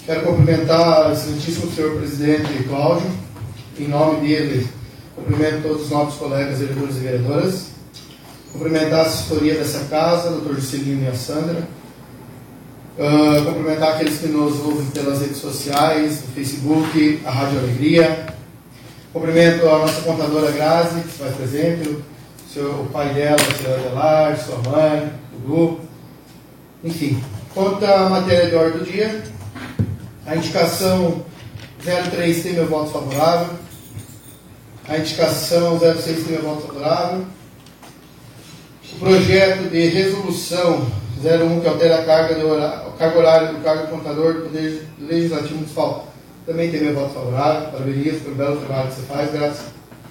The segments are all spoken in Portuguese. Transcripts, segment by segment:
Quero cumprimentar o excelentíssimo senhor presidente Cláudio. Em nome dele, cumprimento todos os nossos colegas vereadores e vereadoras. Cumprimentar a assessoria dessa casa, o Dr. Juscelino e a Sandra. Cumprimentar aqueles que nos ouvem pelas redes sociais, no Facebook, a Rádio Alegria. Cumprimento a nossa contadora Grazi, que se faz presente, o pai dela, o senhor Adelar, sua mãe, o Dudu. Enfim, quanto à matéria de ordem do dia, a indicação 03 tem meu voto favorável. A indicação 06 tem meu voto favorável. O projeto de resolução 01, que altera a carga horária do cargo de contador do Poder Legislativo Municipal, também tem meu voto favorável. Parabéns pelo belo trabalho que você faz, graças.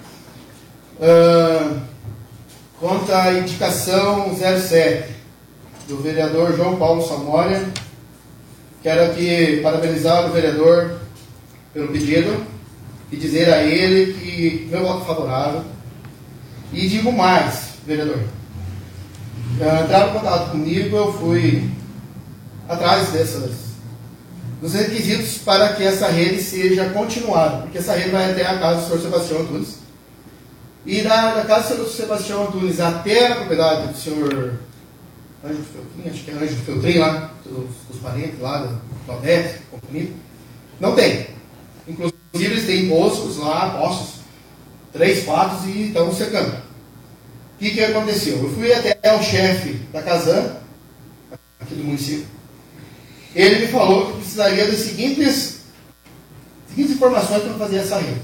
Quanto à indicação 07 do vereador João Paulo Samória, quero aqui parabenizar o vereador pelo pedido e dizer a ele que meu voto favorável. E digo mais, vereador. Entraram em contato comigo, eu fui atrás dos requisitos para que essa rede seja continuada, porque essa rede vai até a casa do senhor Sebastião Antunes. E da casa do senhor Sebastião Antunes até a propriedade do senhor Ângelo Feltrin, acho que é Ângelo Feltrin lá, dos parentes lá, do Aldete, companhia, não tem. Inclusive eles têm poços lá, 3, 4 e estão secando. O que aconteceu? Eu fui até o chefe da Casan, aqui do município. Ele me falou que precisaria das seguintes informações para fazer essa rede.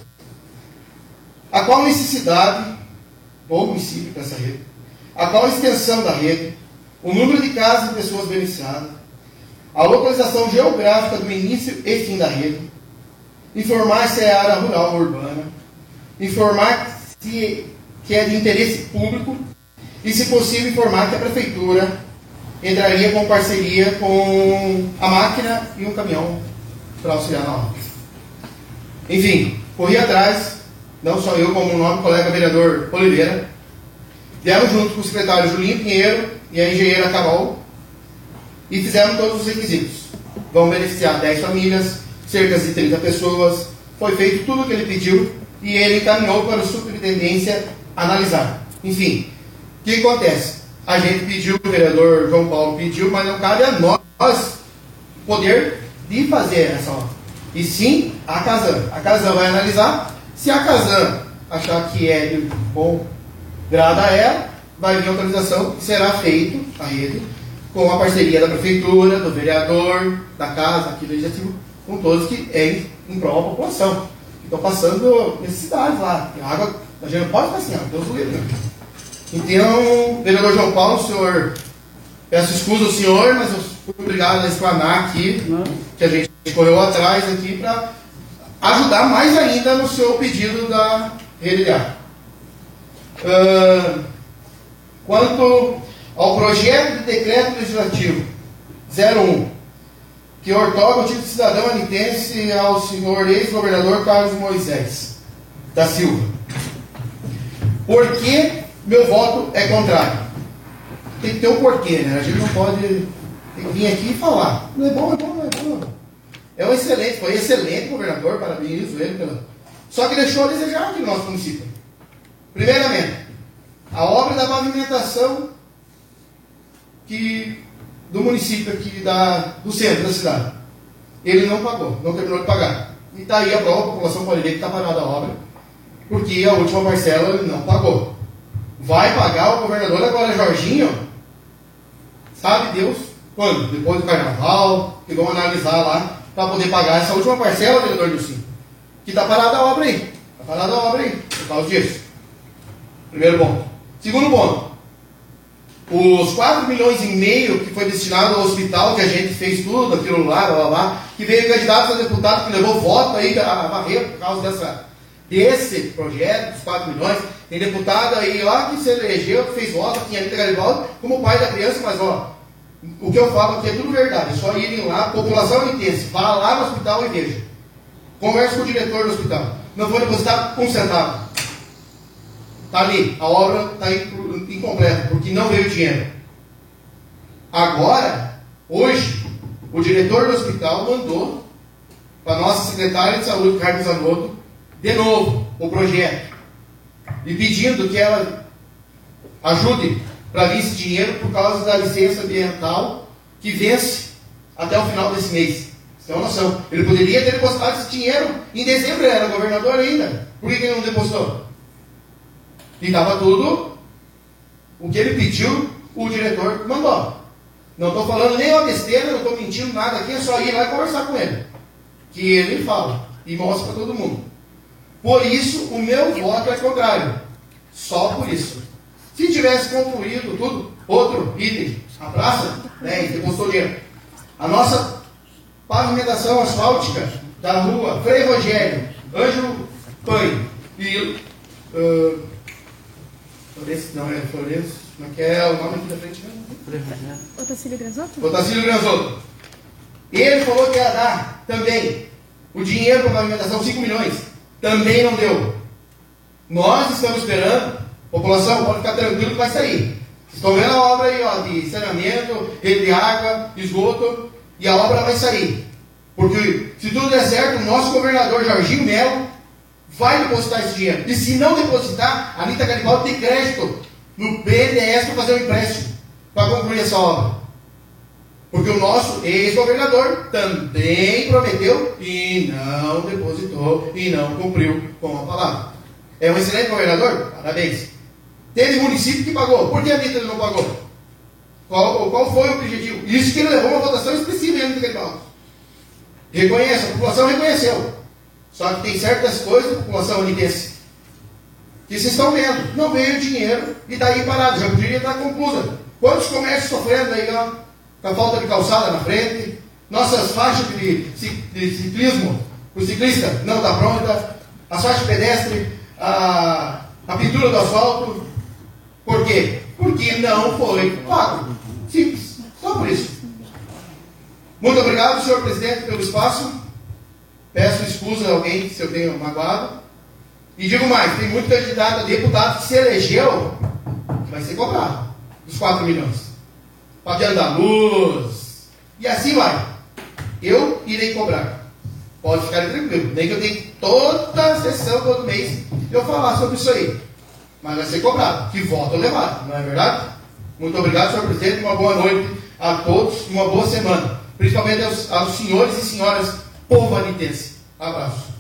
A qual necessidade do município para essa rede? A qual extensão da rede? O número de casas e pessoas beneficiadas? A localização geográfica do início e fim da rede? Informar se é área rural ou urbana? Informar se que é de interesse público e, se possível, informar que a prefeitura entraria com parceria com a máquina e um caminhão para auxiliar na obra. Enfim, corri atrás, não só eu, como o nosso colega vereador Oliveira, viemos junto com o secretário Julinho Pinheiro e a engenheira Carol e fizemos todos os requisitos. Vão beneficiar 10 famílias, cerca de 30 pessoas, foi feito tudo o que ele pediu e ele encaminhou para a superintendência analisar. Enfim, o que acontece? A gente pediu, o vereador João Paulo pediu, mas não cabe a nós poder de fazer essa obra. E sim a Casan. A Casan vai analisar. Se a Casan achar que é de bom grado a ela, vai vir a autorização e será feito a rede com a parceria da prefeitura, do vereador, da casa, aqui do legislativo, com todos que é em prol da população. Estão passando necessidades lá. A água, a gente não pode ficar assim, Deus do livre. Então, vereador João Paulo, senhor, peço escusa ao senhor, mas eu fui obrigado a explanar aqui, que a gente correu atrás aqui para ajudar mais ainda no seu pedido da rede de água. Quanto ao projeto de decreto legislativo 01, que outorga o título de cidadão anitense ao senhor ex-governador Carlos Moisés da Silva. Por que meu voto é contrário? Tem que ter um porquê, né? A gente não pode vir aqui e falar. Não é bom, não é bom, não é bom. É um excelente, foi excelente governador, parabenizo ele pela... Só que deixou a desejar aqui no nosso município. Primeiramente, a obra da pavimentação do município aqui do centro da cidade. Ele não pagou, não terminou de pagar. E está aí a prova, a população pode ver que está parada a obra, porque a última parcela ele não pagou. Vai pagar o governador agora, Jorginho, sabe Deus quando? Depois do carnaval, que vão analisar lá, para poder pagar essa última parcela, vereador Nilson. Que está parada a obra aí. Está parada a obra aí, por causa disso. Primeiro ponto. Segundo ponto. Os 4,5 milhões que foi destinado ao hospital, que a gente fez tudo, aquilo lá, blá, blá, blá, que veio candidato a deputado, que levou voto aí a varrer por causa desse projeto, dos 4 milhões. Tem deputado aí lá que se elegeu, que fez voto, que tinha Anitta Garibaldi, como pai da criança, mas ó, o que eu falo aqui é tudo verdade. É só irem lá, população intensa, vá lá no hospital e veja. Converse com o diretor do hospital. Não foi depositado um centavo. Está ali, a obra está incompleta, porque não veio dinheiro. Agora, hoje, o diretor do hospital mandou para a nossa secretária de saúde, Carmen Zanotto, de novo, o projeto. E pedindo que ela ajude para vir esse dinheiro por causa da licença ambiental que vence até o final desse mês. Você tem uma noção. Ele poderia ter depositado esse dinheiro em dezembro, ele era governador ainda. Por que ele não depositou? E estava tudo o que ele pediu, o diretor mandou. Não estou falando nem uma besteira, não estou mentindo nada aqui, é só ir lá e conversar com ele. Que ele fala e mostra para todo mundo. Por isso, o meu voto é contrário. Só por isso. Se tivesse concluído tudo, outro item, a praça, 10, depositou dinheiro. A nossa pavimentação asfáltica da rua Frei Rogério, Ângelo Panho e Florencio, como é que é o nome aqui da frente? Otacílio Granzotto? Otacílio Granzotto. Ele falou que ia dar também o dinheiro para a pavimentação, 5 milhões. Também não deu. Nós estamos esperando, população, pode ficar tranquilo que vai sair. Vocês estão vendo a obra aí, ó, de saneamento, rede de água, esgoto, e a obra vai sair. Porque se tudo der certo, o nosso governador Jorginho Melo vai depositar esse dinheiro. E se não depositar, a Anita Garibaldi tem crédito no BNDES para fazer um empréstimo para concluir essa obra. Porque o nosso ex-governador também prometeu e não depositou e não cumpriu com a palavra. É um excelente governador? Parabéns. Teve município que pagou. Por que a Anitta não pagou? Qual foi o objetivo? Isso que ele levou uma votação expressiva em Anitta Garibaldi. Reconhece, a população reconheceu. Só que tem certas coisas da população anitense que vocês estão vendo. Não veio dinheiro e daí parado. Já poderia estar conclusa. Quantos comércios sofrendo aí, ó, com a falta de calçada na frente? Nossas faixas de ciclismo, o ciclista não está pronta. As faixas pedestre, a pintura do asfalto. Por quê? Porque não foi pago. Simples. Só por isso. Muito obrigado, senhor presidente, pelo espaço. Peço excusa a alguém se eu tenho magoado. E digo mais, tem muito candidato a deputado que se elegeu que vai ser cobrado dos 4 milhões. Pagando a luz. E assim vai. Eu irei cobrar. Pode ficar tranquilo. Nem que eu tenha toda a sessão, todo mês, eu falar sobre isso aí. Mas vai ser cobrado. Que voto levado. Não é verdade? Muito obrigado, senhor presidente. Uma boa noite a todos. Uma boa semana. Principalmente aos senhores e senhoras povo anitense. Abraço.